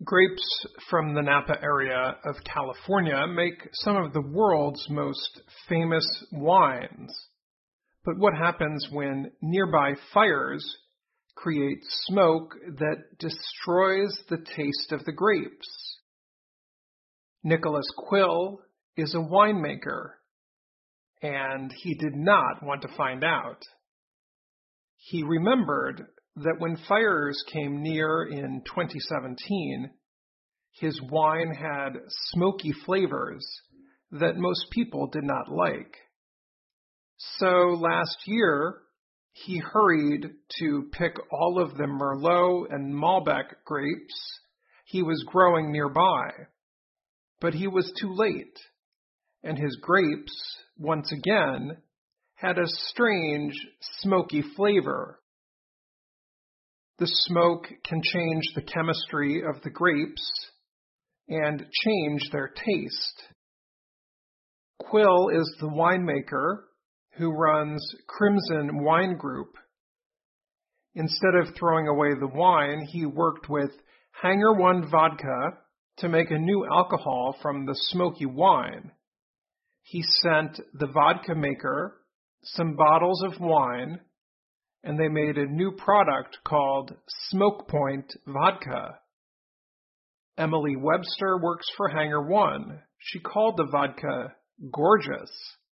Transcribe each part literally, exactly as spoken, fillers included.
Grapes from the Napa area of California make some of the world's most famous wines. But what happens when nearby fires create smoke that destroys the taste of the grapes? Nicholas Quill is a winemaker, and he did not want to find out. He remembered that when fires came near in twenty seventeen, his wine had smoky flavors that most people did not like. So last year, he hurried to pick all of the Merlot and Malbec grapes he was growing nearby. But he was too late, and his grapes, once again, had a strange, smoky flavor. The smoke can change the chemistry of the grapes and change their taste. Quill is the winemaker who runs Crimson Wine Group. Instead of throwing away the wine, he worked with Hangar One Vodka to make a new alcohol from the smoky wine. He sent the vodka maker some bottles of wine, and they made a new product called Smoke Point Vodka. Emily Webster works for Hangar One. She called the vodka gorgeous.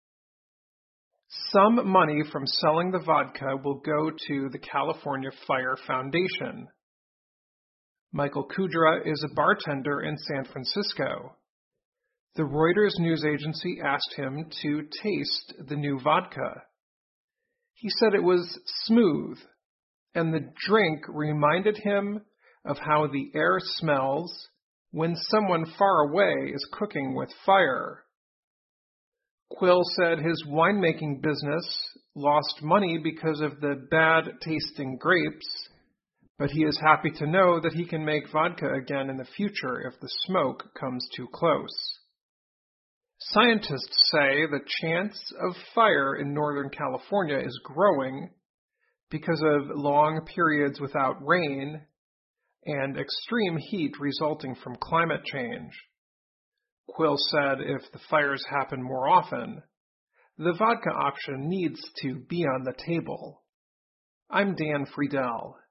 Some money from selling the vodka will go to the California Fire Foundation. Michael Kudra is a bartender in San Francisco. The Reuters news agency asked him to taste the new vodka. He said it was smooth, and the drink reminded him of how the air smells when someone far away is cooking with fire. Quill said his winemaking business lost money because of the bad-tasting grapes, but he is happy to know that he can make vodka again in the future if the smoke comes too close. Scientists say the chance of fire in Northern California is growing because of long periods without rain and extreme heat resulting from climate change. Quill said if the fires happen more often, the vodka option needs to be on the table. I'm Dan Friedel.